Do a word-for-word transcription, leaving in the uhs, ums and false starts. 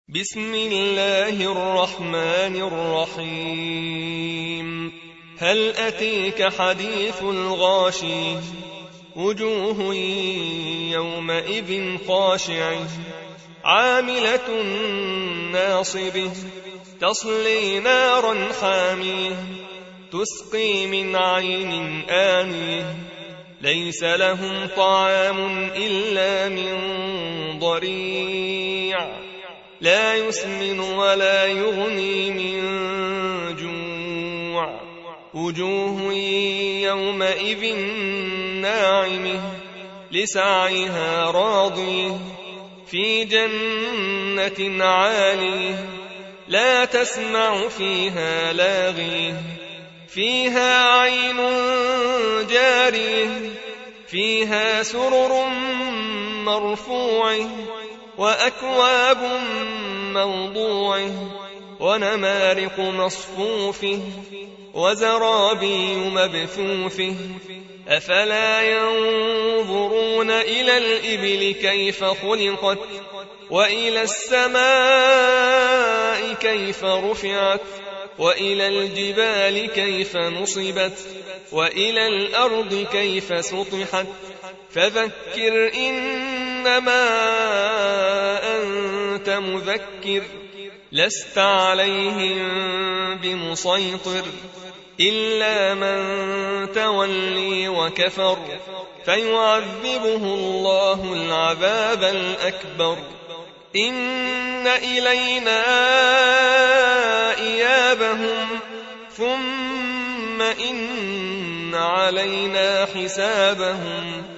بسم الله الرحمن الرحيم. هل أتيك حديث الغاشي؟ وجوه يومئذ خاشعة عاملة ناصبة تصلي نارا حامية تسقي من عين آنية ليس لهم طعام إلا من ضريع لا يسمن ولا يغني من جوع. وجوه يومئذ ناعمة لسعيها راضية في جنة عالية لا تسمع فيها لاغية فيها عين جارية فيها سرر مرفوعة وأكواب موضوعة ونمارق مصفوفة وزرابي مبثوثة أفلا ينظرون إلى الإبل كيف خلقت وإلى السماء كيف رفعت وإلى الجبال كيف نصبت وإلى الأرض كيف سطحت فذكر إنما أنت مذكر لست عليهم بمسيطر إلا من تولي وكفر فيعذبه الله العذاب الأكبر. إن إلينا إيابهم ثم إن علينا حسابهم